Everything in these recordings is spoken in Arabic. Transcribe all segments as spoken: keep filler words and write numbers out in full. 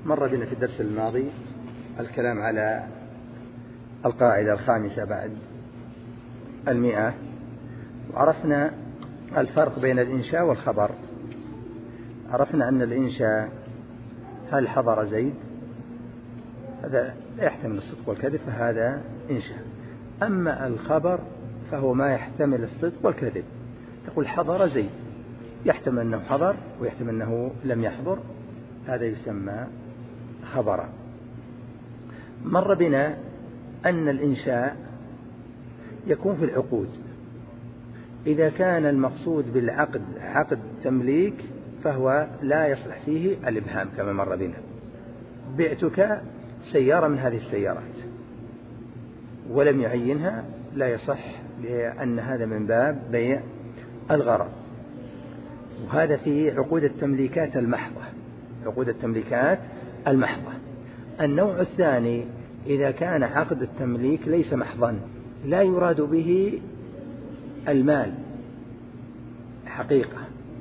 مر بنا في الدرس الماضي الكلام على القاعدة الخامسة بعد المئة، وعرفنا الفرق بين الإنشاء والخبر. عرفنا أن الإنشاء هل حضر زيد، هذا يحتمل الصدق والكذب فهذا إنشاء. أما الخبر فهو ما يحتمل الصدق والكذب. تقول حضر زيد، يحتمل أنه حضر ويحتمل أنه لم يحضر، هذا يسمى خبرا. مر بنا أن الإنشاء يكون في العقود. إذا كان المقصود بالعقد عقد تمليك فهو لا يصلح فيه الإبهام كما مر بنا. بعتك سيارة من هذه السيارات ولم يعينها لا يصح، لأن هذا من باب بيع الغرض، وهذا في عقود التمليكات المحضة. عقود التمليكات المحضة. النوع الثاني إذا كان عقد التمليك ليس محضا، لا يراد به المال حقيقة،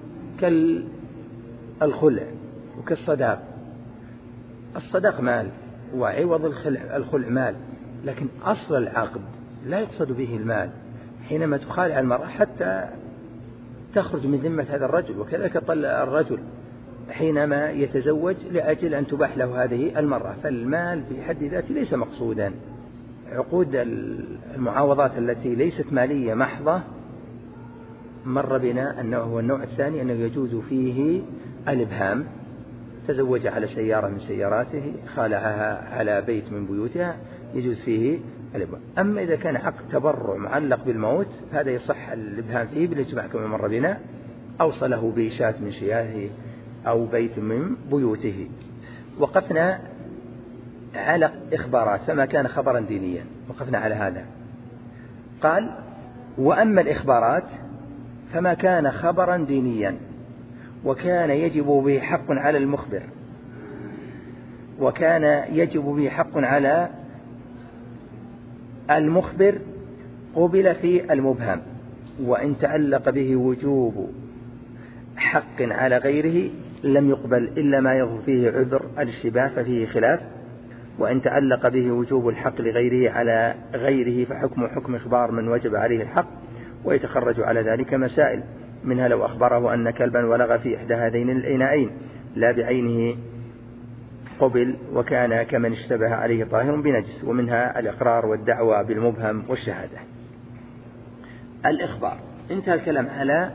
كالخلع وكالصداق. الصداق مال وعوض الخلع الخلع مال، لكن أصل العقد لا يقصد به المال. حينما تخالع المرأة حتى تخرج من ذمة هذا الرجل، وكذلك طلق الرجل حينما يتزوج لأجل أن تباح له هذه المرأة، فالمال في حد ذاته ليس مقصودا. عقود المعاوضات التي ليست مالية محضة مر بنا أنه هو النوع الثاني، أنه يجوز فيه الإبهام. تزوج على سيارة من سياراته، خالعها على بيت من بيوتها، يجوز فيه الإبهام. أما إذا كان عقد تبرع معلق بالموت فهذا يصح الإبهام فيه بالإجماع كما مر بنا، أوصله بشاة من شياهه أو بيت من بيوته. وقفنا على إخبارات فما كان خبرا دينيا، وقفنا على هذا. قال وأما الإخبارات فما كان خبرا دينيا وكان يجب به حق على المخبر، وكان يجب به حق على المخبر قبل في المبهم، وإن تعلق به وجوب حق على غيره لم يقبل إلا ما يظهر فيه عذر الاشتباه ففيه خلاف. وإن تعلق به وجوب الحق لغيره على غيره فحكم حكم إخبار من وجب عليه الحق، ويتخرج على ذلك مسائل، منها لو أخبره أن كلبا ولغ في إحدى هذين الإناءين لا بعينه قبل وكان كمن اشتبه عليه طاهر بنجس. ومنها الإقرار والدعوى بالمبهم والشهادة. الإخبار انتهى الكلام على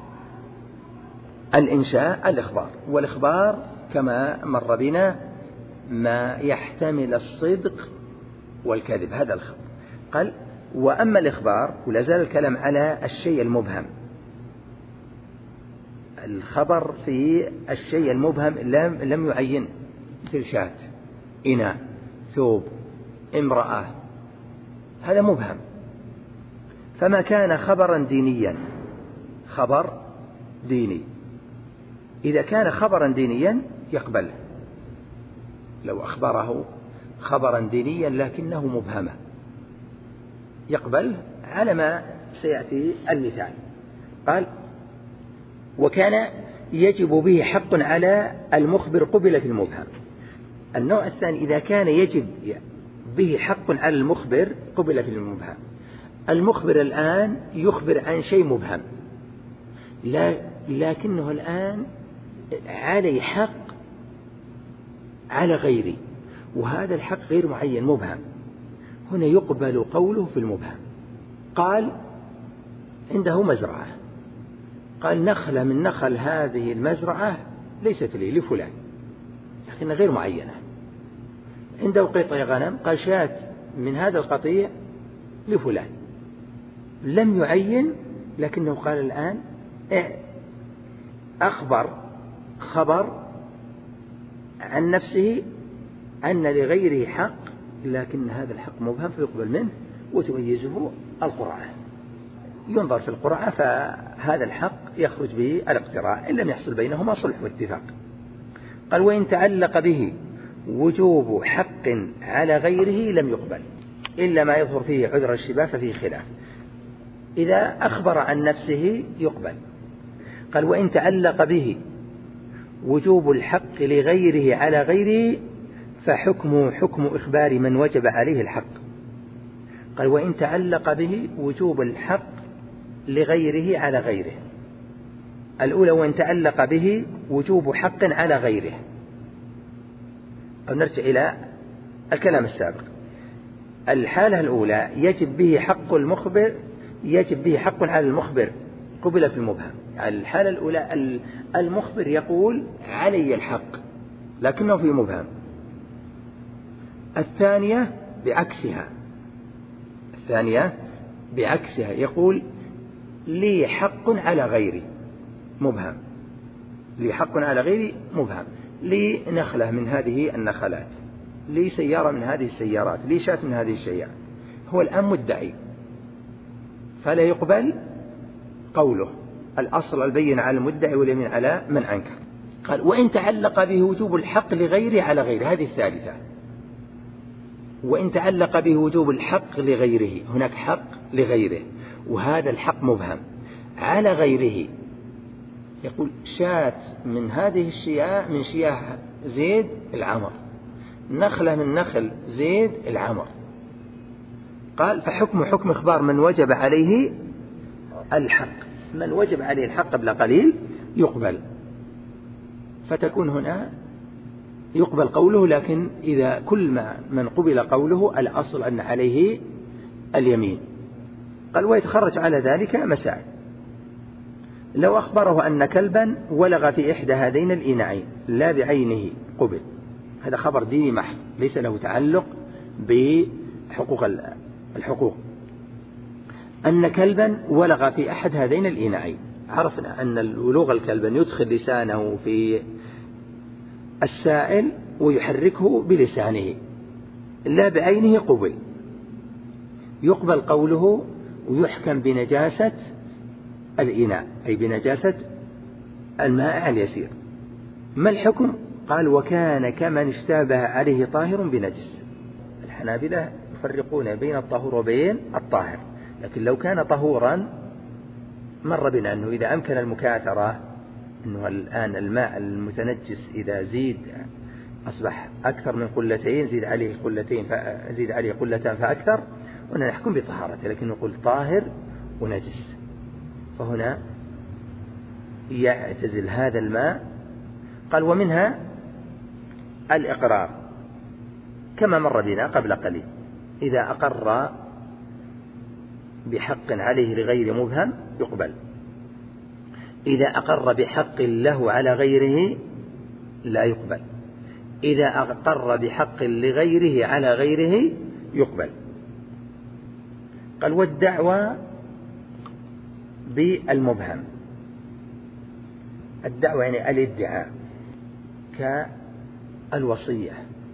الإنشاء. الإخبار والإخبار كما مر بنا ما يحتمل الصدق والكذب، هذا الخبر. قال وأما الإخبار، ولا زال الكلام على الشيء المبهم. الخبر في الشيء المبهم لم, لم يعين، مثل شاة، إناء، ثوب، امرأة، هذا مبهم. فما كان خبرا دينيا، خبر ديني، إذا كان خبرا دينيا يقبل. لو أخبره خبرا دينيا لكنه مبهمة يقبل على ما سيأتي المثال. قال وكان يجب به حق على المخبر قبل في المبهم. النوع الثاني إذا كان يجب به حق على المخبر قبل في المبهم. المخبر الآن يخبر عن شيء مبهم، لا لكنه الآن عليه حق على غيري، وهذا الحق غير معين مبهم، هنا يقبل قوله في المبهم. قال عنده مزرعة، قال نخلة من نخل هذه المزرعة ليست لي، لفلان، لكنها غير معينة. عنده قطيع غنم، قال شاة من هذا القطيع لفلان، لم يعين، لكنه قال الآن أخبر خبر عن نفسه أن لغيره حق، لكن هذا الحق مبهم فيقبل منه وتميزه القرعة. ينظر في القرعة فهذا الحق يخرج به الاقتراع إن لم يحصل بينهما صلح واتفاق. قال وإن تعلق به وجوب حق على غيره لم يقبل إلا ما يظهر فيه عذر الشباه ففيه خلاف. إذا أخبر عن نفسه يقبل. قال وإن تعلق به وجوب الحق لغيره على غيره فحكمه حكم إخبار من وجب عليه الحق. قال وإن تعلق به وجوب الحق لغيره على غيره. الأولى وإن تعلق به وجوب حق على غيره. أو نرجع إلى الكلام السابق. الحالة الأولى يجب به حق المخبر يجب به حق على المخبر قبل في المبهم. الحالة الأولى المخبر يقول علي الحق لكنه في مبهم. الثانية بعكسها الثانية بعكسها يقول لي حق على غيري مبهم لي حق على غيري مبهم لي نخلة من هذه النخلات لي سيارة من هذه السيارات لي شاة من هذه الشيئات. هو الآن مدعي فلا يقبل قوله. الأصل البين على المدعي واليمين على من أنكر. قال وإن تعلق به وجوب الحق لغيره على غيره. هذه الثالثة. وإن تعلق به وجوب الحق لغيره. هناك حق لغيره وهذا الحق مبهم على غيره. يقول شاة من هذه الشياه من شياه زيد العمر نخلة من نخل زيد العمر. قال فحكم حكم إخبار من وجب عليه الحق. من وجب عليه الحق قبل قليل يقبل. فتكون هنا يقبل قوله لكن إذا كل ما من قبل قوله الأصل أن عليه اليمين. قال ويتخرج على ذلك مسائل. لو أخبره أن كلبا ولغ في إحدى هذين الإناعين لا بعينه قبل. هذا خبر ديني محض ليس له تعلق بحقوق الحقوق. أن كلبا ولغ في أحد هذين الإناعين. عرفنا أن الولوغ الكلب يدخل لسانه في السائل ويحركه بلسانه لا بعينه قبل. يقبل قوله ويحكم بنجاسة الإناء أي بنجاسة الماء اليسير. ما الحكم؟ قال وكان كمن اشتبه عليه طاهر بنجس. الحنابلة يفرقون بين الطهور وبين الطاهر. لكن لو كان طهورا مر بنا أنه إذا أمكن المكاثرة أنه الآن الماء المتنجس إذا زيد أصبح أكثر من قلتين زيد عليه قلتين زيد عليه قلتان فأكثر وأن نحكم بطهارته. لكن نقول طاهر ونجس فهنا يعتزل هذا الماء. قال ومنها الإقرار كما مر بنا قبل قليل. إذا أقر بحق عليه لغير مبهم يقبل. إذا أقر بحق له على غيره لا يقبل. إذا أقر بحق لغيره على غيره يقبل. قال والدعوى بالمبهم. الدعوة يعني الادعاء كالوصية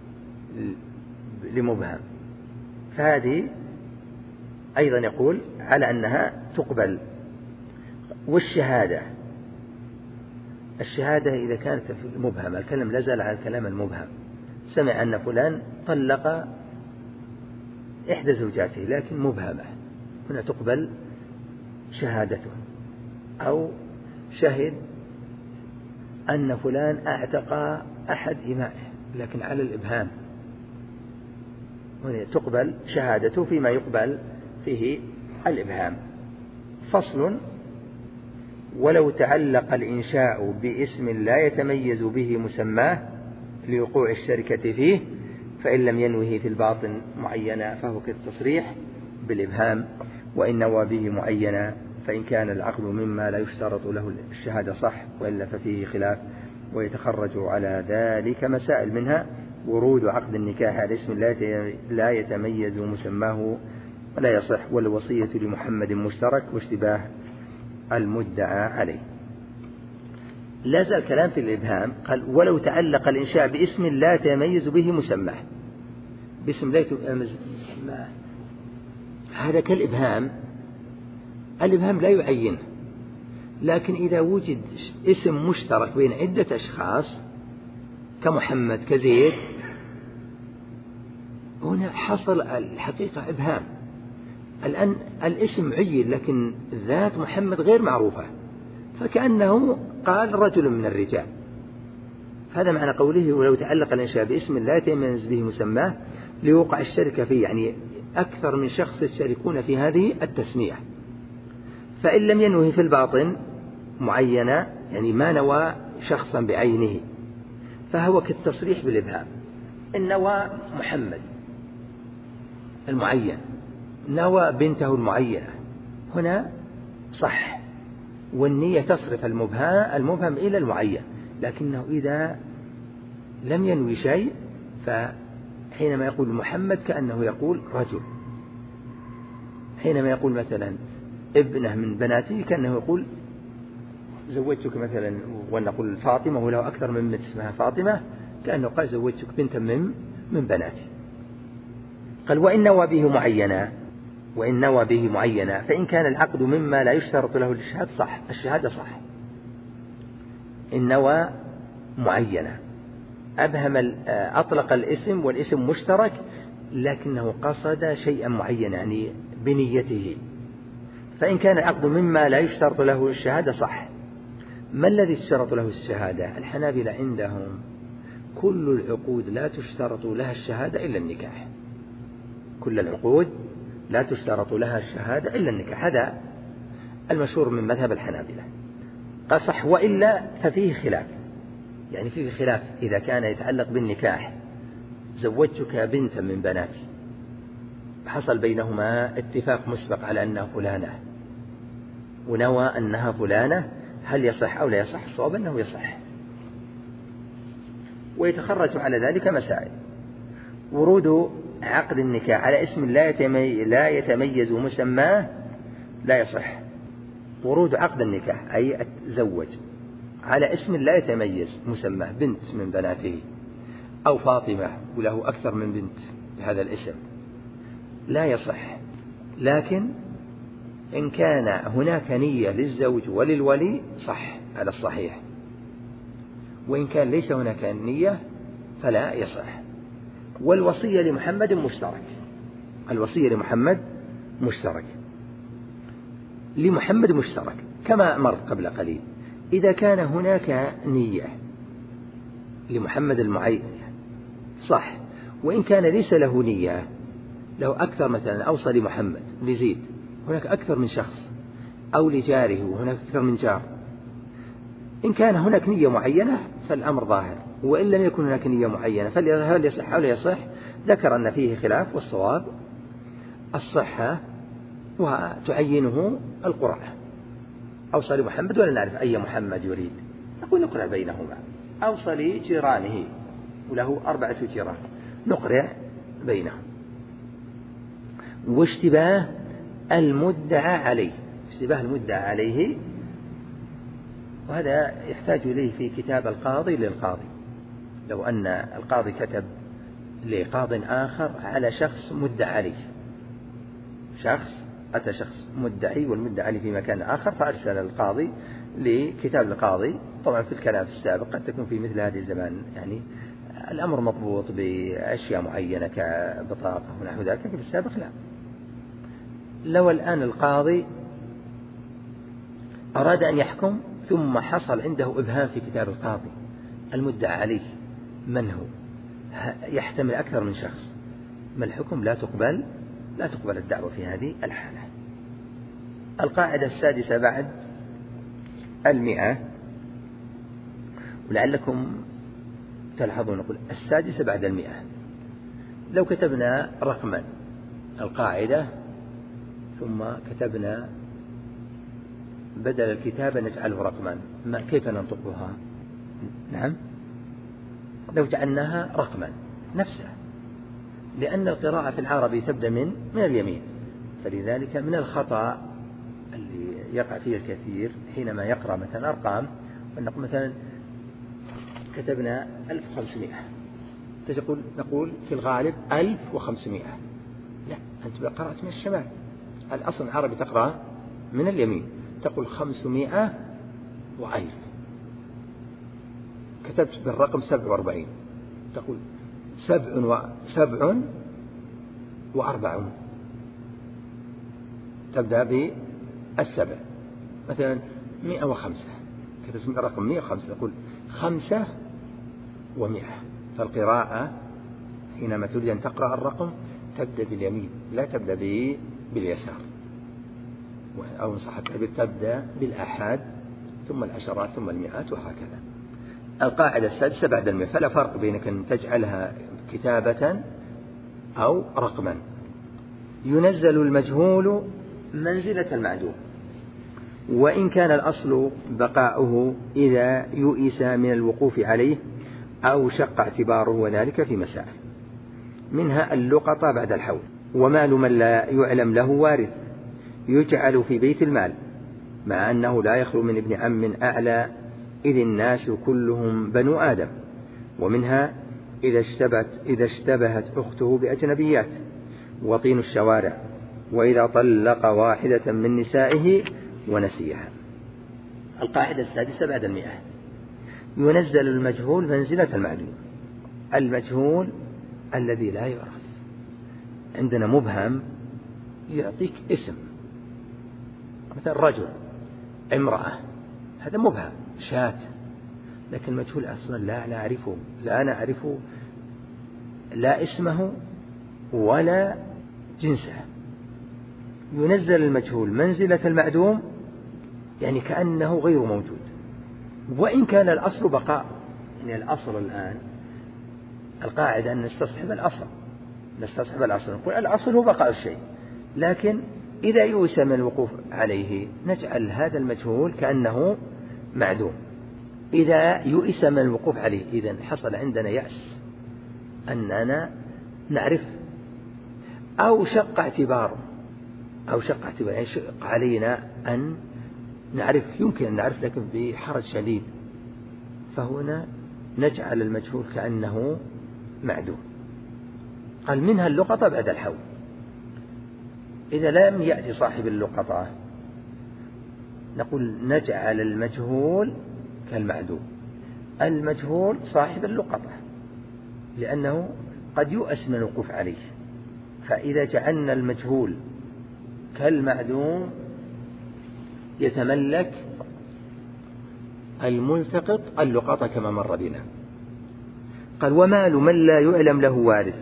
لمبهم فهذه أيضا يقول على أنها تقبل. والشهادة الشهادة إذا كانت مبهمة الكلام لازال على الكلام المبهم. سمع أن فلان طلق إحدى زوجاته لكن مبهمة هنا تقبل شهادته. أو شهد أن فلان أعتق أحد إمائه لكن على الإبهام هنا تقبل شهادته فيما يقبل فيه الإبهام. فصل ولو تعلق الإنشاء باسم لا يتميز به مسماه لوقوع الشركة فيه فإن لم ينوه في الباطن معينا فهو كالتصريح بالإبهام. وإن نوى به معينا فإن كان العقد مما لا يشترط له الشهادة صح وإلا ففيه خلاف. ويتخرج على ذلك مسائل منها ورود عقد النكاح على اسم لا يتميز مسماه ولا يصح والوصية لمحمد مشترك واشتباه المدعى عليه. لا زال كلام في الإبهام. قال ولو تعلق الإنشاء باسم لا يتميز به مسماه باسم لا يتميز مسماه هذا كالإبهام. الإبهام لا يعين لكن إذا وجد اسم مشترك بين عدة أشخاص كمحمد كزيد هنا حصل الحقيقة إبهام. الآن الاسم عين لكن ذات محمد غير معروفة فكأنه قال رجل من الرجال هذا معنى قوله ولو تعلق الإنشاء باسم لا يتميز به مسماه لوقع الشركة فيه، يعني أكثر من شخص يشتركون في هذه التسمية. فإن لم ينوه في الباطن معينة، يعني ما نوى شخصا بعينه، فهو كالتصريح بالإبهام. إن نوى محمد المعين، نوى بنته المعينة، هنا صح، والنية تصرف المبهم, المبهم إلى المعين. لكنه إذا لم ينوي شيء، فحينما يقول محمد كأنه يقول رجل، حينما يقول مثلا ابنه من بناته كأنه يقول زوجتك مثلا، ونقول فاطمة وله أكثر من بنت اسمها فاطمة، كأنه قال زوجتك بنتا من من بناتي. قال وإن نوى به معينا، وإن نوى به معينا فإن كان العقد مما لا يشترط له الشهادة صح، الشهادة صح. إن نوى معينا أبهم أطلق الاسم والاسم مشترك، لكنه قصد شيئا معينا يعني بنيته، فإن كان العقد مما لا يشترط له الشهادة صح. ما الذي يشترط له الشهادة؟ الحنابلة عندهم كل العقود لا تشترط لها الشهادة إلا النكاح، كل العقود لا تشترط لها الشهادة إلا النكاح، هذا المشهور من مذهب الحنابلة. قال صح، وإلا ففيه خلاف، يعني فيه خلاف إذا كان يتعلق بالنكاح، زوجتك بنتا من بناتي، حصل بينهما اتفاق مسبق على أنها فلانة ونوى أنها فلانة، هل يصح أو لا يصح؟ الصواب أنه يصح. ويتخرج على ذلك مسائل. ورود عقد النكاح على اسم لا يتميز مسماه لا يصح. ورود عقد النكاح أي تزوج على اسم لا يتميز مسماه، بنت من بناته أو فاطمة وله أكثر من بنت بهذا الاسم، لا يصح. لكن إن كان هناك نية للزوج وللولي صح على الصحيح، وإن كان ليس هناك نية فلا يصح. والوصية لمحمد مشترك، الوصية لمحمد مشترك، لمحمد مشترك كما مر قبل قليل. إذا كان هناك نية لمحمد المعين صح، وإن كان ليس له نية، له أكثر، مثلا أوصى لمحمد لزيد، هناك أكثر من شخص، أو لجاره وهناك أكثر من جار، إن كان هناك نية معينة فالأمر ظاهر، وإن لم يكن هناك نية معينة فهل يصح أو لا يصح؟ ذكر أن فيه خلاف، والصواب الصحة وتعينه القرعة. أوصى لمحمد ولا نعرف أي محمد يريد، نقول نقرع بينهما. أوصى لجيرانه وله أربعة جيران، نقرع بينهم. واشتباه المدعى عليه، اشتباه المدعى عليه، وهذا يحتاج إليه في كتاب القاضي للقاضي. لو أن القاضي كتب لقاض آخر على شخص مدعى عليه، شخص أتى شخص مدعي والمدعى عليه في مكان آخر، فأرسل القاضي لكتاب القاضي. طبعا في الكلام السابق قد تكون في مثل هذه الزمان يعني الأمر مضبوط بأشياء معينة كبطاقة ونحو ذلك، في السابق لا. لو الآن القاضي أراد أن يحكم ثم حصل عنده إبهام في كتاب القاضي، المدعى عليه من هو، يحتمل أكثر من شخص، ما الحكم؟ لا تقبل لا تقبل الدعوة في هذه الحالة. القاعدة السادسة بعد المئة، ولعلكم تلاحظون نقول السادسة بعد المئة، لو كتبنا رقما القاعدة ثم كتبنا بدل الكتابة نجعله رقما، ما كيف ننطقها؟ نعم، لو جعلناها رقما نفسها، لأن القراءة في العربي تبدأ من من اليمين، فلذلك من الخطأ اللي يقع فيه الكثير حينما يقرأ مثلا أرقام، ونقول مثلا كتبنا ألف وخمسمائة، تقول نقول في الغالب ألف وخمسمائة، لا، أنت قرأت من الشمال، الأصل العربي تقرأ من اليمين، تقول خمسمائة وألف. كتبت بالرقم سبع وأربعين، تقول سبع وسبع وأربعون، تبدأ بالسبع. مثلا مئة وخمسة، كتبت الرقم مئة وخمسة، تقول خمسة ومئة. فالقراءة حينما تريد أن تقرأ الرقم تبدأ باليمين لا تبدأ باليسار، أو صح التعبير تبدأ بالآحاد ثم العشرات ثم المئات وهكذا. القاعدة السادسة بعد المئة، فلا فرق بينك أن تجعلها كتابة أو رقما. ينزل المجهول منزلة المعدوم، وإن كان الأصل بقاؤه إذا يؤس من الوقوف عليه أو شق اعتباره، وذلك في مسائل، منها اللقطة بعد الحول. ومال من لا يعلم له وارث يجعل في بيت المال مع أنه لا يخلو من ابن عم أعلى إذ الناس كلهم بنو آدم. ومنها إذا اشتبهت, إذا اشتبهت أخته بأجنبيات وطين الشوارع، وإذا طلق واحدة من نسائه ونسيها. القاعدة السادسة بعد المئة، ينزل المجهول منزلة المعلوم. المجهول الذي لا يعرف، عندنا مبهم يعطيك اسم، مثل رجل، امرأة، هذا مبهم، شاة، لكن المجهول أصلا لا نعرفه، لا نعرفه لا اسمه ولا جنسه. ينزل المجهول منزلة المعدوم، يعني كأنه غير موجود، وإن كان الأصل بقاء. يعني الأصل الآن القاعدة أن نستصحب الأصل، نستصحب الأصل، نقول الأصل هو بقاء الشيء، لكن إذا يؤس من الوقوف عليه نجعل هذا المجهول كأنه معدوم. إذا يؤس من الوقوف عليه، إذن حصل عندنا يأس أننا نعرف، أو شق اعتباره، أو شق اعتباره يعني شق علينا أن نعرف، يمكن أن نعرف لكن بحرج شديد، فهنا نجعل المجهول كأنه معدوم. قال منها اللقطة بعد الحول، إذا لم يأتي صاحب اللقطة نقول نجعل المجهول كالمعدوم. المجهول صاحب اللقطة لأنه قد يؤس من الوقوف عليه، فإذا جعلنا المجهول كالمعدوم يتملك الملتقط اللقطة كما مر بنا. قال ومال من لا يعلم له وارث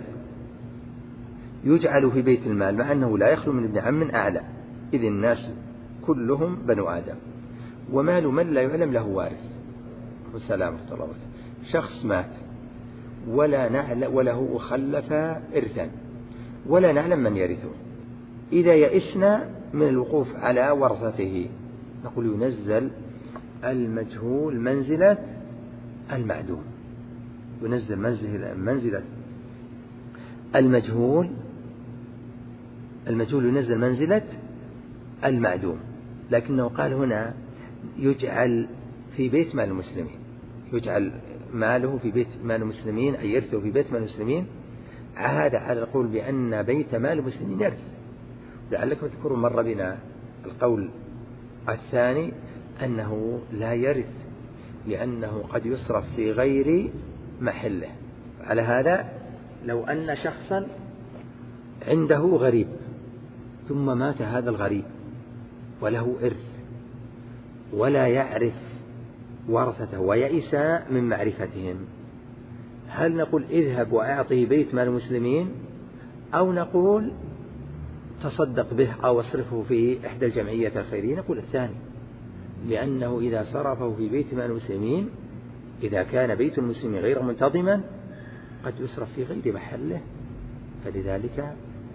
يجعل في بيت المال مع أنه لا يخلو من ابن عم أعلى إذ الناس كلهم بنو آدم. ومال من لا يعلم له وارث، والسلام ورحمة الله وبركاته، شخص مات ولا نعلم وله خلف إرثا ولا نعلم من يرثه، إذا يئسنا من الوقوف على ورثته نقول ينزل المجهول منزلة المعدوم. ينزل منزلة, منزلة المجهول المجهول ينزل منزلة المعدوم، لكنه قال هنا يجعل في بيت مال المسلمين، يجعل ماله في بيت مال المسلمين، أي يرثه في بيت مال المسلمين، عهد على القول بأن بيت مال المسلمين يرث. لعلكم تذكرون مر بنا القول الثاني أنه لا يرث لأنه قد يصرف في غير محله. على هذا لو أن شخصا عنده غريب ثم مات هذا الغريب وله إرث ولا يعرف ورثته ويئس من معرفتهم، هل نقول اذهب وأعطه بيت مال المسلمين، أو نقول تصدق به أو اصرفه في إحدى الجمعية الخيرية؟ نقول الثاني، لأنه إذا صرفه في بيت مال المسلمين، إذا كان بيت المسلمين غير منتظما قد يصرف في غير محله، فلذلك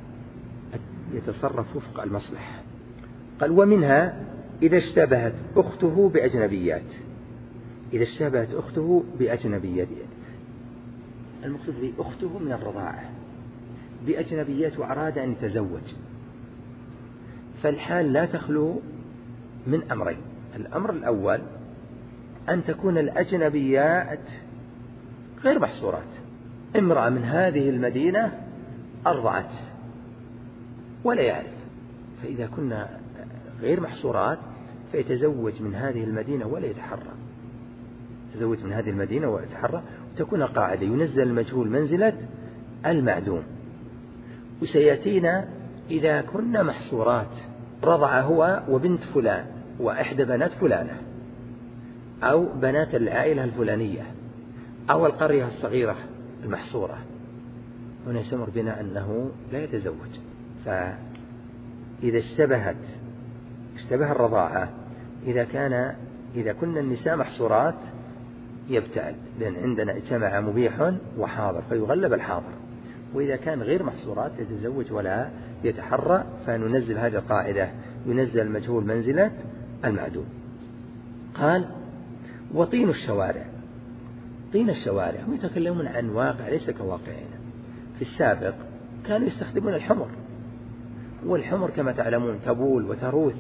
يتصرف وفق المصلحة. قال ومنها إذا اشتبهت أخته بأجنبيات، إذا اشتبهت أخته بأجنبيات، المقصود بأخته من الرضاعة بأجنبيات وأراد أن يتزوج، فالحال لا تخلو من أمرين. الأمر الأول أن تكون الأجنبيات غير محصورات، امرأة من هذه المدينة أرضعت ولا يعرف، فإذا كنا غير محصورات فيتزوج من هذه المدينة ولا يتحرى، تزوج من هذه المدينة ويتحرى، وتكون القاعدة ينزل المجهول منزلة المعدوم. وسيأتينا إذا كنا محصورات، رضع هو وبنت فلان وإحدى بنات فلانة أو بنات العائلة الفلانية أو القرية الصغيرة المحصورة، هنا يسمر بنا أنه لا يتزوج. فإذا اشتبهت اشتبه الرضاعة، إذا كان إذا كنا النساء محصورات يبتعد، لأن عندنا اجتمع مبيح وحاضر فيغلب الحاضر. وإذا كان غير محصورات يتزوج ولا يتحرى، فننزل هذه القاعدة، ينزل المجهول منزلة المعدوم. قال وطين الشوارع. طين الشوارع هم يتكلمون عن واقع ليس كواقعنا. في السابق كانوا يستخدمون الحمر، والحمر كما تعلمون تبول وتروث،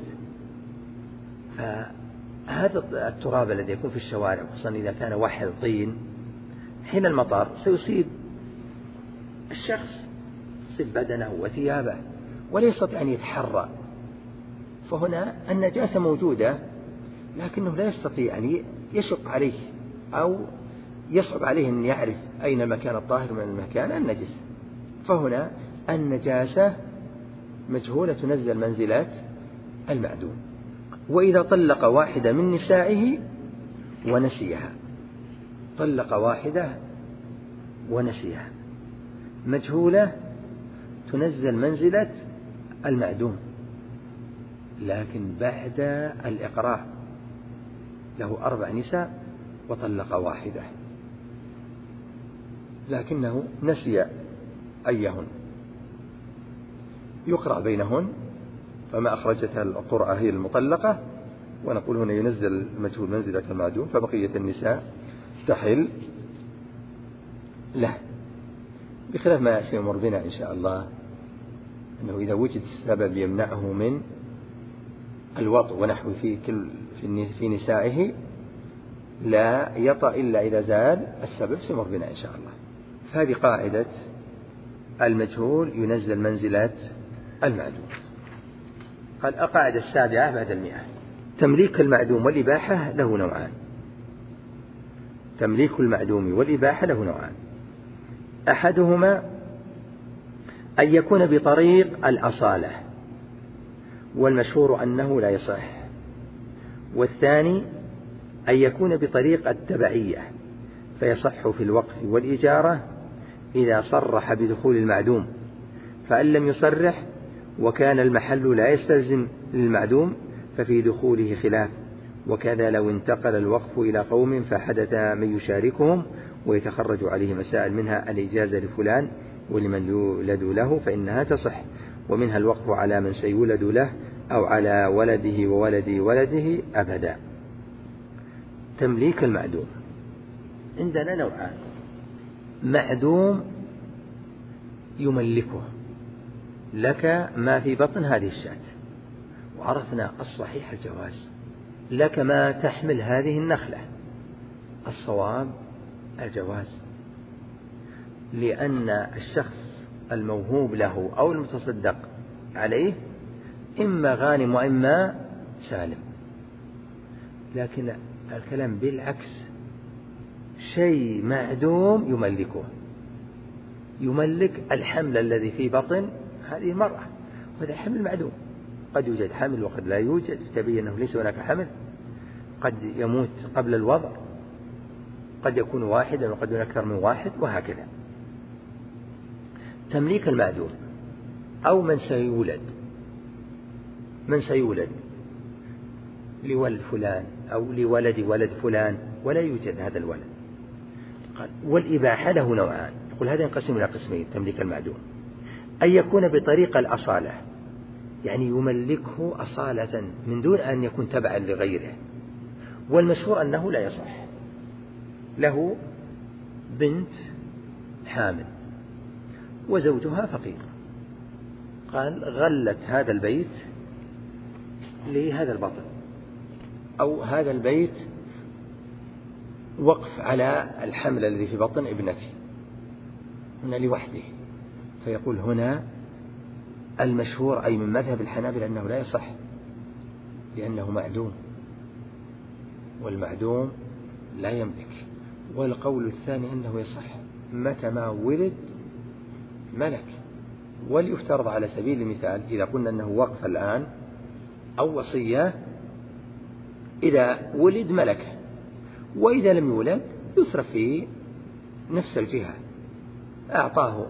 فهذا التراب الذي يكون في الشوارع خصوصا إذا كان وحل طين حين المطر سيصيب الشخص، يصيب بدنه وثيابه ولا يستطيع أن يتحرى. فهنا النجاسة موجودة لكنه لا يستطيع أن يشق عليه أو يصعب عليه أن يعرف أين المكان الطاهر من المكان النجس. فهنا النجاسة مجهولة تنزل منزلات المعدوم. وإذا طلق واحدة من نسائه ونسيها، طلق واحدة ونسيها مجهولة تنزل منزلة المعدوم، لكن بعد الإقراء. له أربع نساء وطلق واحدة لكنه نسي أيهن، يقرأ بينهن، فما أخرجتها القرأة هي المطلقة، ونقول هنا ينزل مجهول منزلة المعدوم، فبقية النساء تحل له. بخلاف ما سيمر بنا إن شاء الله أنه إذا وجد السبب يمنعه من الوطء ونحو في كل في نسائه لا يطأ إلا إذا زال السبب، سيمر بنا إن شاء الله. فهذه قاعدة المجهول ينزل منزلات المعدوم. قال القاعدة السابعة بعد المئة: تمليك المعدوم والإباحة له نوعان. تمليك المعدوم والإباحة له نوعان: أحدهما أن يكون بطريق الأصالة، والمشهور أنه لا يصح. والثاني أن يكون بطريق التبعية، فيصح في الوقف والإجارة إذا صرح بدخول المعدوم، فإن لم يصرح وكان المحل لا يستلزم للمعدوم ففي دخوله خلاف. وكذا لو انتقل الوقف إلى قوم فحدث من يشاركهم ويتخرج عليه مسائل، منها الإجازة لفلان ولمن يولد له فإنها تصح، ومنها الوقف على من سيولد له أو على ولده وولد ولده أبدا. تمليك المعدوم عندنا نوعان: معدوم يملكه، لك ما في بطن هذه الشاة، وعرفنا الصحيح الجواز، لك ما تحمل هذه النخلة، الصواب الجواز، لأن الشخص الموهوب له أو المتصدق عليه إما غانم وإما سالم. لكن الكلام بالعكس، شيء معدوم يملكه، يملك الحمل الذي في بطن هذه المرأة، وهذا الحمل معدوم. قد يوجد حمل وقد لا يوجد، تبين أنه ليس هناك حمل، قد يموت قبل الوضع، قد يكون واحدا وقد يكون أكثر من واحد، وهكذا. تمليك المعدوم أو من سيولد، من سيولد لولد فلان أو لولد ولد فلان ولا يوجد هذا الولد. قال والإباحة له نوعان، يقول هذا ينقسم إلى قسمين: تمليك المعدوم أن يكون بطريق الأصالة، يعني يملكه أصالة من دون أن يكون تبعا لغيره، والمشهور أنه لا يصح. له بنت حامل وزوجها فقير، قال غلت هذا البيت لهذا البطن، أو هذا البيت وقف على الحمل الذي في بطن ابنتي هنا لوحده، فيقول هنا المشهور أي من مذهب الحنابلة أنه لا يصح، لأنه معدوم، والمعدوم لا يملك. والقول الثاني أنه يصح متى ما ولد ملك. وليفترض على سبيل المثال إذا قلنا أنه وقف الآن أو وصية، إذا ولد ملكه، وإذا لم يولد يصرف فيه نفس الجهة، أعطاه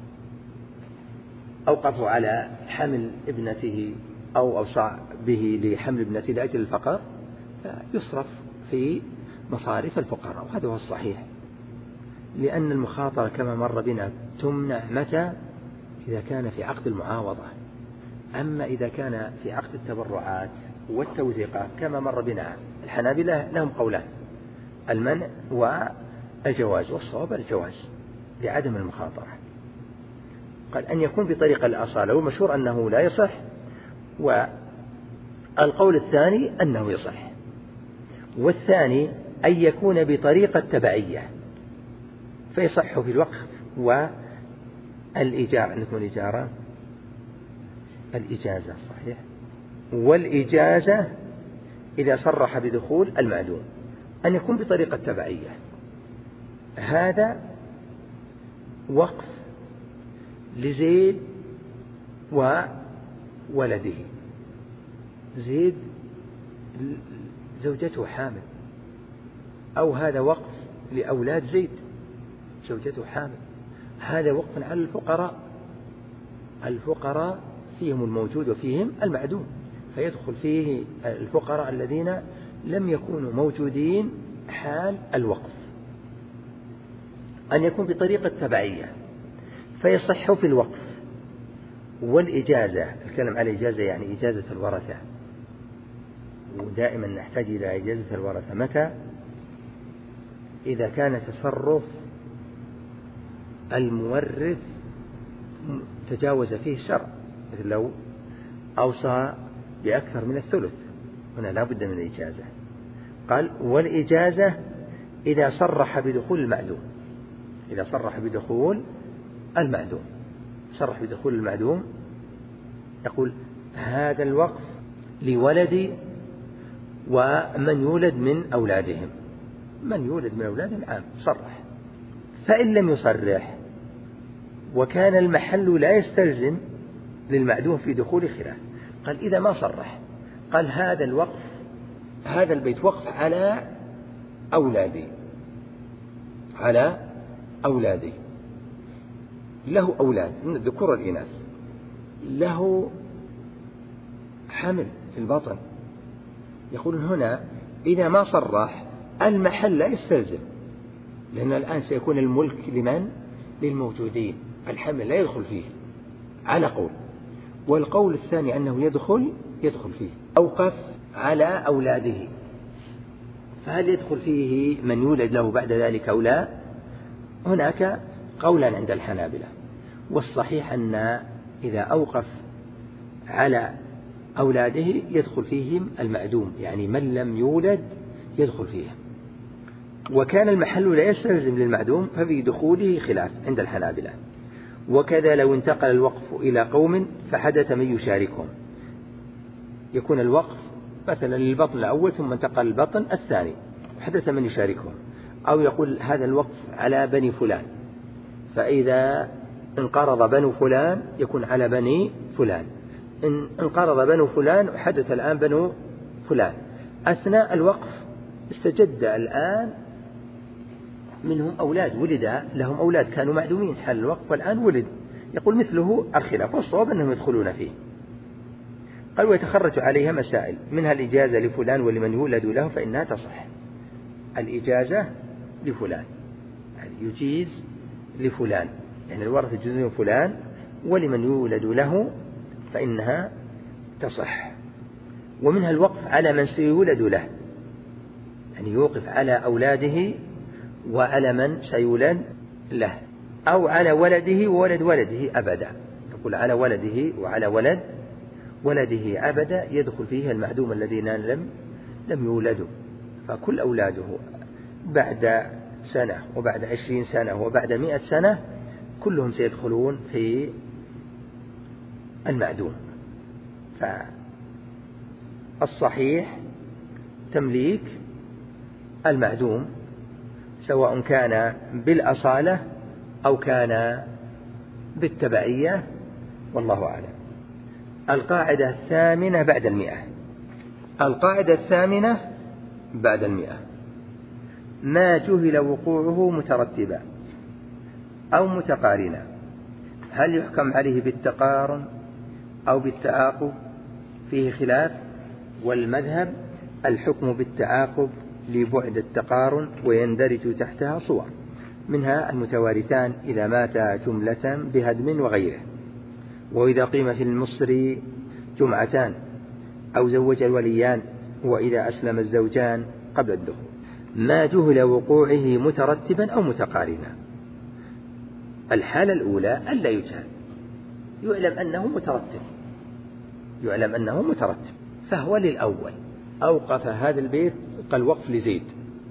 أوقفه على حمل ابنته أو أوصى به لحمل ابنته لأجل الفقر، يصرف في مصارف الفقراء، وهذا هو الصحيح، لأن المخاطرة كما مر بنا تمنع متى؟ إذا كان في عقد المعاوضة. أما إذا كان في عقد التبرعات والتوثيقات كما مر بنا، الحنابلة لهم قولان: المنع والجواز، والصواب الجواز لعدم المخاطرة. قال أن يكون بطريقة الأصالة، والمشهور أنه لا يصح، والقول الثاني أنه يصح. والثاني أن يكون بطريقة تبعية، فيصح في الوقف والإجارة، أن تكون الإجارة الإجازة صحيح، والإجازة إذا صرح بدخول المعدوم، أن يكون بطريقة تبعية. هذا وقف لزيد وولده، زيد زوجته حامل، أو هذا وقف لأولاد زيد زوجته حامل. هذا وقف على الفقراء، الفقراء فيهم الموجود وفيهم المعدوم، فيدخل فيه الفقراء الذين لم يكونوا موجودين حال الوقف. أن يكون بطريقة تبعية، فيصح في الوقف والإجازة. الكلام على إجازة يعني إجازة الورثة، ودائما نحتاج إلى إجازة الورثة متى؟ إذا كان تصرف المورث تجاوز فيه الشرع، مثل لو أوصى بأكثر من الثلث، هنا لا بد من الإجازة. قال والإجازة إذا صرح بدخول المعدوم، إذا صرح بدخول المعدوم، صرح بدخول المعدوم، يقول هذا الوقف لولدي ومن يولد من أولادهم، من يولد من أولادهم عام، صرح. فإن لم يصرح وكان المحل لا يستلزم للمعدوم في دخول خلاف، قال إذا ما صرح، قال هذا الوقف، هذا البيت وقف على أولادي، على أولادي، له أولاد من الذكور والإناث، له حمل في البطن. يقول هنا إذا ما صرح المحل لا يستلزم، لأن الآن سيكون الملك لمن؟ للموجودين، الحمل لا يدخل فيه على قول. والقول الثاني أنه يدخل يدخل فيه. أوقف على أولاده، فهل يدخل فيه من يولد له بعد ذلك أو لا؟ هناك قولا عند الحنابلة، والصحيح أن إذا أوقف على أولاده يدخل فيهم المعدوم، يعني من لم يولد يدخل فيهم. وكان المحل لا يستلزم للمعدوم ففي دخوله خلاف عند الحنابلة. وكذا لو انتقل الوقف إلى قوم فحدث من يشاركهم، يكون الوقف مثلا للبطن الأول ثم انتقل البطن الثاني وحدث من يشاركهم، أو يقول هذا الوقف على بني فلان، فإذا انقرض بنو فلان يكون على بني فلان، إن انقرض بنو فلان وحدث الآن بنو فلان. أثناء الوقف استجد الآن منهم أولاد، ولد لهم أولاد كانوا معدومين حال الوقف والآن ولد، يقول مثله الخلاف، والصواب أنهم يدخلون فيه. قال ويتخرج عليها مسائل، منها الإجازة لفلان ولمن يولد له فإنها تصح. الإجازة لفلان يعني يجيز لفلان، يعني الورثة يجوزون فلان، ولمن يولد له فإنها تصح. ومنها الوقف على من سيولد له، يعني يوقف على أولاده وعلى من سيولد له، أو على ولده وولد ولده أبدا، يقول على ولده وعلى ولد ولده أبدا، يدخل فيه المعدوم الذين لم لم يولدوا، فكل أولاده بعد سنة وبعد عشرين سنة وبعد مئة سنة كلهم سيدخلون في المعدوم. فالصحيح تمليك المعدوم سواء كان بالأصالة أو كان بالتبعية، والله أعلم. القاعدة الثامنة بعد المئة، القاعدة الثامنة بعد المئة: ما جهل وقوعه مترتبا أو متقارنة. هل يحكم عليه بالتقارن أو بالتعاقب؟ فيه خلاف، والمذهب الحكم بالتعاقب لبعد التقارن، ويندرج تحتها صور، منها المتوارثان إذا ماتا جملة بهدم وغيره، وإذا قيم في المصر جمعتان، أو زوج الوليان، وإذا أسلم الزوجان قبل الدخول. ما جهل وقوعه مترتبا أو متقارنا. الحالة الأولى ألا يجهل، يعلم أنه مترتب، يعلم أنه مترتب، فهو للأول أوقف هذا البيت قال وقف لزيد،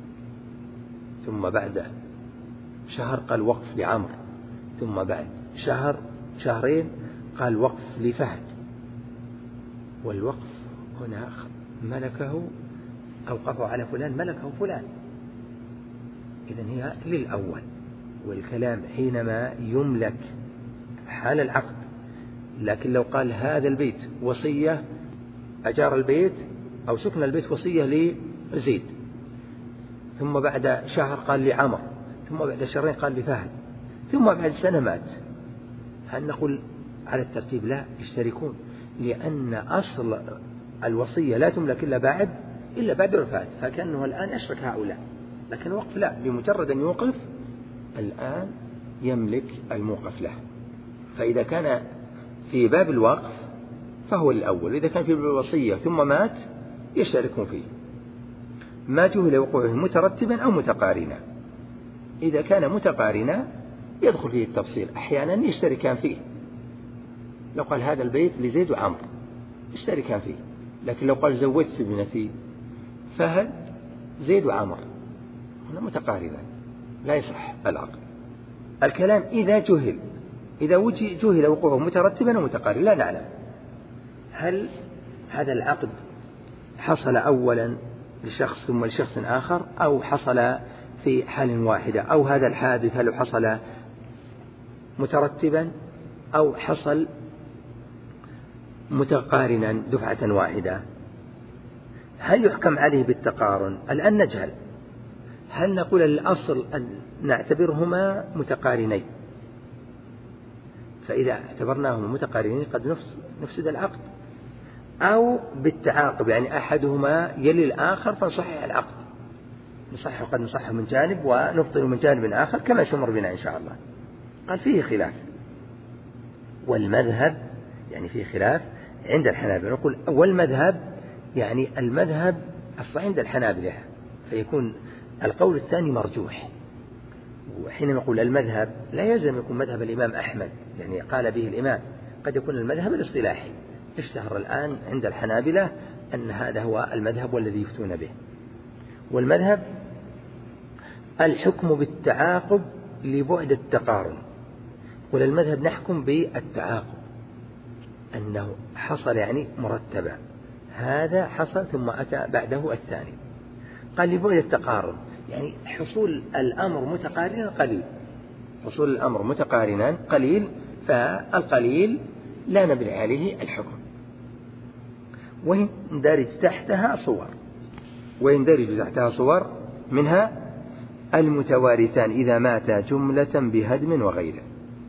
ثم بعد شهر قال وقف لعمر، ثم بعد شهر شهرين قال وقف لفهد، والوقف هنا ملكه أوقفه على فلان ملكه فلان، إذن هي للأول. والكلام حينما يملك حال العقد، لكن لو قال هذا البيت وصية، أجار البيت أو سكن البيت وصية لزيد، ثم بعد شهر قال لعمر، ثم بعد شهرين قال لفهد، ثم بعد سنة مات، هل نقول على الترتيب؟ لا، يشتركون، لأن أصل الوصية لا تملك إلا بعد إلا بعد الوفاة، فكأنه الآن أشرك هؤلاء. لكن الوقف لا، بمجرد أن يوقف الآن يملك الموقف له. فإذا كان في باب الوقف فهو الأول، إذا كان في باب الوصية ثم مات يشتركون فيه. ما جهل وقوعه مترتبا أو متقارنا. إذا كان متقارنا يدخل فيه التفصيل، أحيانا يشتركان فيه، لو قال هذا البيت لزيد وعمر يشتركان فيه، لكن لو قال زوجت ابنتي فهد زيد وعمر هنا متقاربان لا يصح العقد. الكلام إذا جهل، إذا جهل وقوعه مترتبا ومتقاربا لا نعلم هل هذا العقد حصل أولا لشخص ثم لشخص آخر، أو حصل في حال واحدة، أو هذا الحادث هل حصل مترتبا أو حصل متقارنا دفعة واحدة. هل يحكم عليه بالتقارن؟ الآن نجهل، هل نقول الأصل أن نعتبرهما متقارنين، فإذا اعتبرناهما متقارنين قد نفسد العقد، أو بالتعاقب، يعني أحدهما يلي الآخر فنصحح العقد، نصحح قد نصحح من جانب ونبطل من جانب آخر كما سمر بنا إن شاء الله. قال فيه خلاف، والمذهب يعني فيه خلاف عند الحنابلة. نقول والمذهب يعني المذهب الصحيح عند الحنابلة، فيكون القول الثاني مرجوح. وحين نقول المذهب لا يلزم يكون مذهب الإمام أحمد يعني قال به الإمام، قد يكون المذهب الاصطلاحي اشتهر الآن عند الحنابلة أن هذا هو المذهب والذي يفتون به. والمذهب الحكم بالتعاقب لبعد التقارن. وللمذهب نحكم بالتعاقب أنه حصل يعني مرتبا، هذا حصل ثم أتى بعده الثاني. قال لبعد التقارن يعني حصول الأمر متقارنا قليل، حصول الأمر متقارنا قليل، فالقليل لا نبني عليه الحكم. ويندرج تحتها صور، ويندرج تحتها صور منها المتوارثان إذا ماتا جملة بهدم وغيره.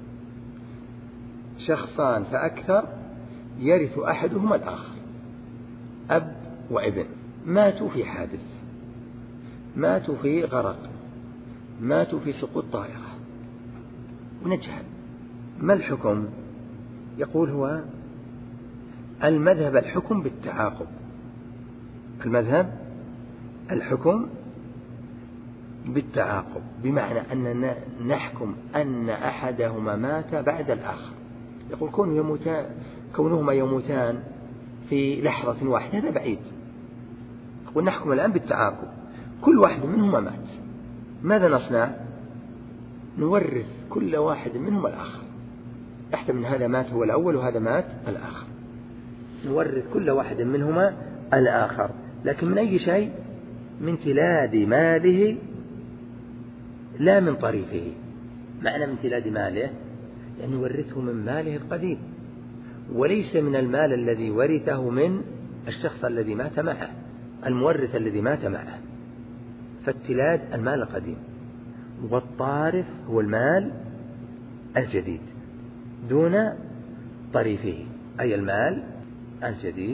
شخصان فأكثر يرث أحدهما الآخر، أب وابن، ماتوا في حادث، ماتوا في غرق، ماتوا في سقوط طائرة، ونجهل ما الحكم؟ يقول هو المذهب الحكم بالتعاقب، المذهب الحكم بالتعاقب، بمعنى أننا نحكم أن أحدهما مات بعد الآخر. يقول كون يموتان كونهما يموتان في لحظة واحدة هذا بعيد، يقول نحكم الآن بالتعاقب، كل واحد منهما مات، ماذا نصنع؟ نورث كل واحد منهما الآخر، تحت من هذا مات هو الأول وهذا مات الآخر، نورث كل واحد منهما الآخر، لكن من أي شيء؟ من تلاد ماله لا من طريقه. معنى من تلاد ماله يعني نورثه من ماله القديم، وليس من المال الذي ورثه من الشخص الذي مات معه، المورث الذي مات معه. فالتلاد المال القديم، والطارث هو المال الجديد دون طريفه، أي المال الجديد.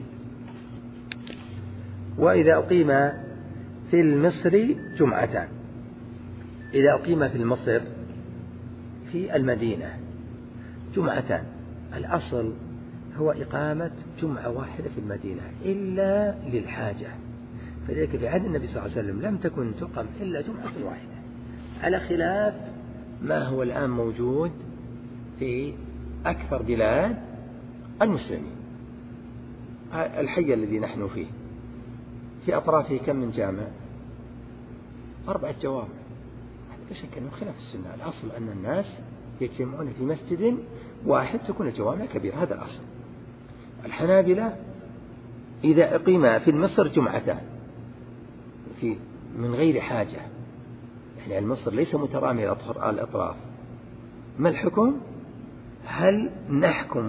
وإذا أقيم في المصر جمعتان، إذا أقيم في المصر في المدينة جمعتان، الأصل هو إقامة جمعة واحدة في المدينة إلا للحاجة، فذلك في عهد النبي صلى الله عليه وسلم لم تكن تقم إلا جمعة واحدة، على خلاف ما هو الآن موجود في أكثر بلاد المسلمين. الحي الذي نحن فيه في أطرافه كم من جامع؟ أربعة جوامع. لا شك أنه خلاف السنة. الأصل أن الناس يجتمعون في مسجد واحد تكون الجوامع كبيرة، هذا الأصل. الحنابلة إذا أقيم في المصر جمعتان في من غير حاجة، يعني المصر ليس مترامي الأطراف، ما الحكم؟ هل نحكم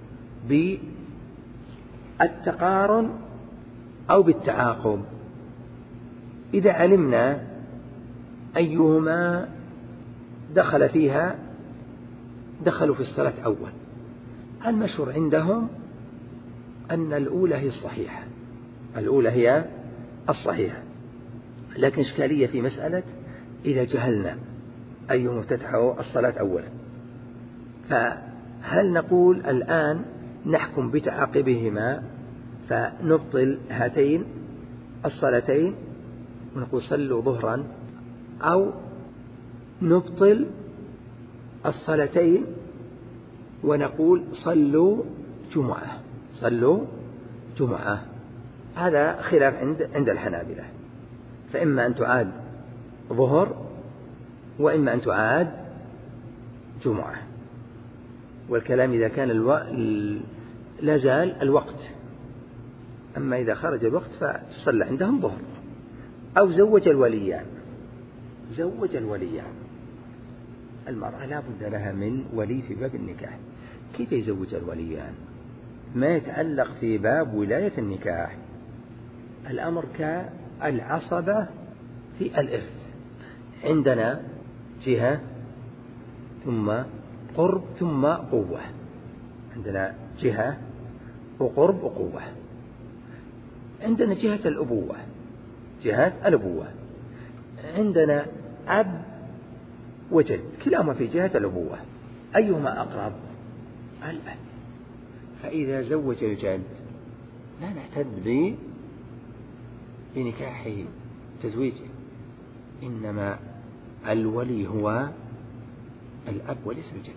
بالتقارن أو بالتعاقب؟ إذا علمنا أيهما دخل فيها دخلوا في الصلاة أول، المشهور عندهم أن الأولى هي الصحيحة، الأولى هي الصحيحة، لكن إشكالية في مسألة إذا جهلنا أيهما افتتحوا الصلاة أولا، فهل نقول الآن نحكم بتعاقبهما فنبطل هاتين الصلاتين ونقول صلوا ظهرا، أو نبطل الصلاتين ونقول صلوا جمعة صلوا جمعة؟ هذا خلاف عند عند الحنابلة، فإما أن تعاد ظهر وإما أن تعاد جمعة، والكلام إذا كان الو... لا زال الوقت، أما إذا خرج الوقت فتصلى عندهم ظهر. أو زوج الوليان، زوج الوليان، المرأة لا بد لها من ولي في باب النكاح، كيف يزوج الوليان؟ ما يتعلق في باب ولاية النكاح الأمر كالعصبة في الإرث، عندنا جهة ثم قرب ثم قوة، عندنا جهة وقرب وقوة. عندنا جهة الأبوة، جهة الأبوة عندنا أب وجد كلاهما في جهة الأبوة، أيهما أقرب؟ الأب. فإذا زوج الجد لا نعتد بنكاحه تزويجه، إنما الولي هو الأب وليس الجد.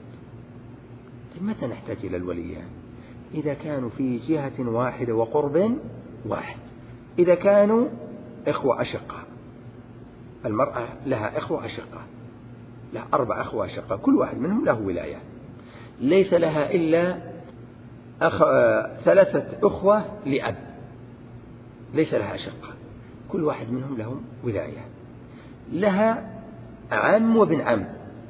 متى نحتاج إلى الوليان؟ إذا كانوا في جهة واحدة وقرب واحد، إذا كانوا إخوة أشقة، المرأة لها إخوة أشقة، لها أربع أخوة أشقة، كل واحد منهم له ولاية، ليس لها إلا أخ... ثلاثة أخوة لأب، ليس لها أشقة، كل واحد منهم لهم ولاية، لها عم وابن عم،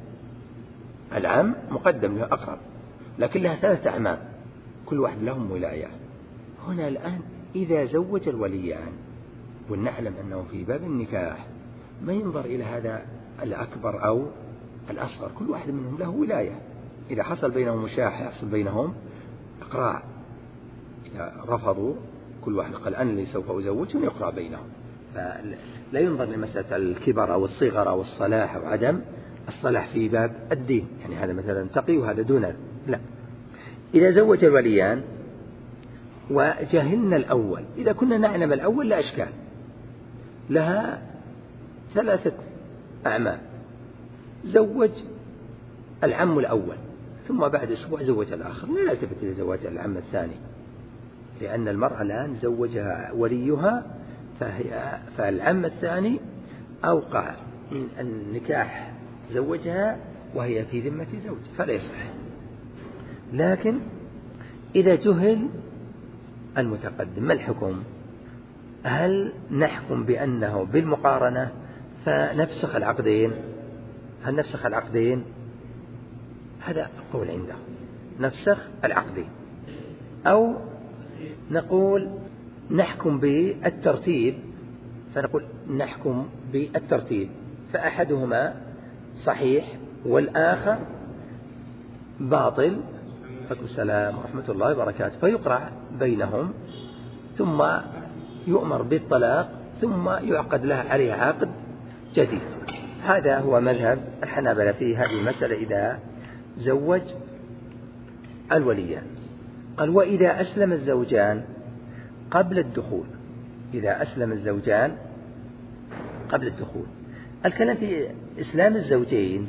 العم مقدم له أقرب، لكن لها ثلاثة أعمام كل واحد لهم ولاية. هنا الآن إذا زوج الوليان ونعلم أنه في باب النكاح ما ينظر إلى هذا الأكبر أو الأصغر، كل واحد منهم له ولاية، إذا حصل بينهم مشاحة يحصل بينهم إقراع، إذا رفضوا كل واحد قال أنا اللي سوف أزوجهم يقرع بينهم، فلا ينظر لمسألة الكبر أو الصغر أو الصلاح أو عدم الصلاح في باب الدين، يعني هذا مثلا تقي وهذا دون، لا. إذا زوج الوليان وجهلنا الأول، إذا كنا نعلم الأول لا إشكال، لها ثلاثة أعمام، زوج العم الأول ثم بعد أسبوع زوج الآخر، لا يلتفت إلى زواج العم الثاني، لأن المرأة الآن زوجها وليها، فهي فالعم الثاني أوقع من النكاح زوجها وهي في ذمة زوج فلا يصح. لكن إذا جهل المتقدم ما الحكم؟ هل نحكم بأنه بالمقارنة فنفسخ العقدين؟ هل نفسخ العقدين؟ هذا قول عنده نفسخ العقدين، أو نقول نحكم بالترتيب، فنقول نحكم بالترتيب، فأحدهما صحيح والآخر باطل. عليكم السلام ورحمة الله وبركاته. فيقرع بينهم ثم يؤمر بالطلاق ثم يعقد لها عليها عقد جديد. هذا هو مذهب الحنابلة في هذه المسألة إذا زوج الوليان. قال وإذا أسلم الزوجان قبل الدخول، إذا أسلم الزوجان قبل الدخول. الكلام في إسلام الزوجين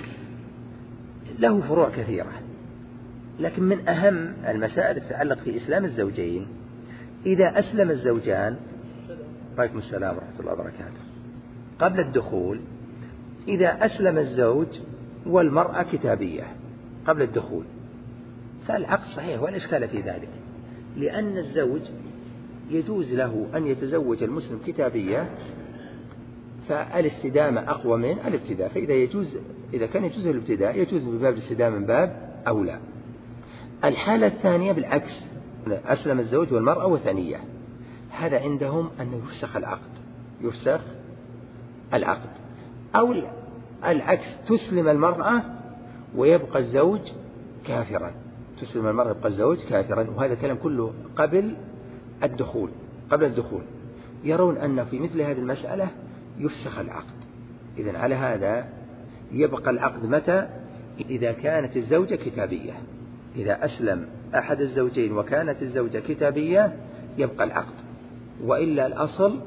له فروع كثيرة، لكن من أهم المسائل تتعلق في إسلام الزوجين إذا أسلم الزوجان، عليكم السلام ورحمة الله وبركاته، قبل الدخول. إذا أسلم الزوج والمرأة كتابية قبل الدخول فالعقد صحيح ولا إشكال في ذلك، لأن الزوج يجوز له أن يتزوج المسلم كتابية، فالاستدامة أقوى من الابتداء، فإذا يجوز إذا كان يجوز الابتداء يجوز بباب الاستدامة من باب أولى. الحالة الثانية بالعكس، أسلم الزوج والمرأة وثنية، هذا عندهم أنه يفسخ العقد، يفسخ العقد. أو العكس، تسلم المرأة ويبقى الزوج كافرا، تسلم المرأة يبقى الزوج كافرا، وهذا الكلام كله قبل الدخول قبل الدخول. يرون أن في مثل هذه المسألة يفسخ العقد. إذن على هذا يبقى العقد متى؟ إذا كانت الزوجة كتابية. إذا أسلم أحد الزوجين وكانت الزوجة كتابية يبقى العقد، وإلا الأصل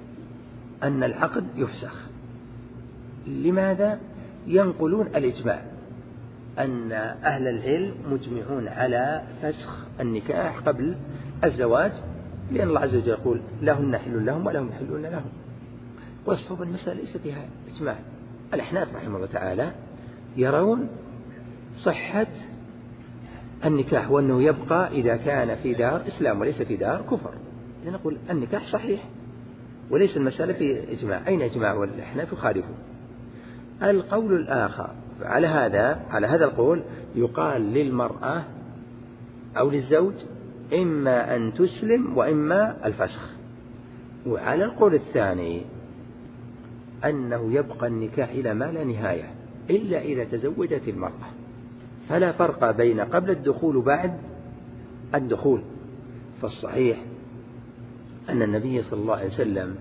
أن العقد يفسخ. لماذا؟ ينقلون الإجماع أن أهل العلم مجمعون على فسخ النكاح قبل الزواج، لأن الله عز وجل يقول لهن حل لهم ولهم يحلون لهم. والصواب المسألة ليس فيها إجماع. الأحناف رحمه الله تعالى يرون صحة النكاح وأنه يبقى إذا كان في دار إسلام وليس في دار كفر. نقول النكاح صحيح وليس المسألة في إجماع. أين إجماع؟ والأحناف يخالفون. القول الآخر على هذا على هذا القول يقال للمرأة أو للزوج إما أن تسلم وإما الفسخ. وعلى القول الثاني أنه يبقى النكاح إلى ما لا نهاية إلا إذا تزوجت المرأة، فلا فرق بين قبل الدخول وبعد الدخول. فالصحيح أن النبي صلى الله عليه وسلم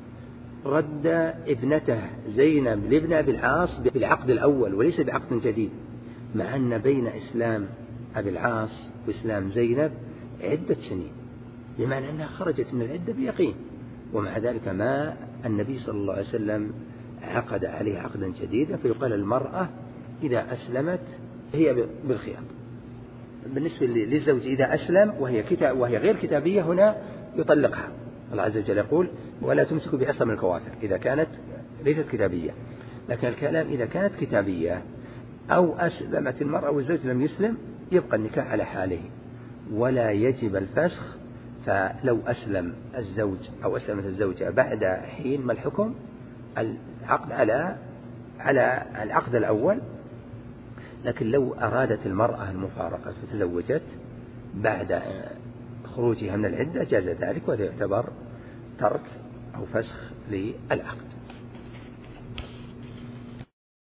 رد ابنته زينب لابن أبي العاص بالعقد الأول وليس بعقد جديد، مع أن بين إسلام أبي العاص وإسلام زينب عدة سنين، بمعنى أنها خرجت من العدة بيقين، ومع ذلك ما النبي صلى الله عليه وسلم عقد عليه عقدا جديدا. فيقال المرأة إذا أسلمت هي بالخيار. بالنسبة للزوج إذا أسلم وهي كتاب وهي غير كتابية هنا يطلقها. الله عز وجل يقول ولا تمسكوا بعصم الكوافر إذا كانت ليست كتابية. لكن الكلام إذا كانت كتابية أو أسلمت المرأة والزوج لم يسلم يبقى النكاح على حاله ولا يجب الفسخ. فلو أسلم الزوج أو أسلمت الزوجة بعد حين ما الحكم؟ العقد على على العقد الأول. لكن لو أرادت المرأة المفارقة فتزوجت بعد خروجها من العدة جاز ذلك، وهذا يعتبر ترك أو فسخ للعقد.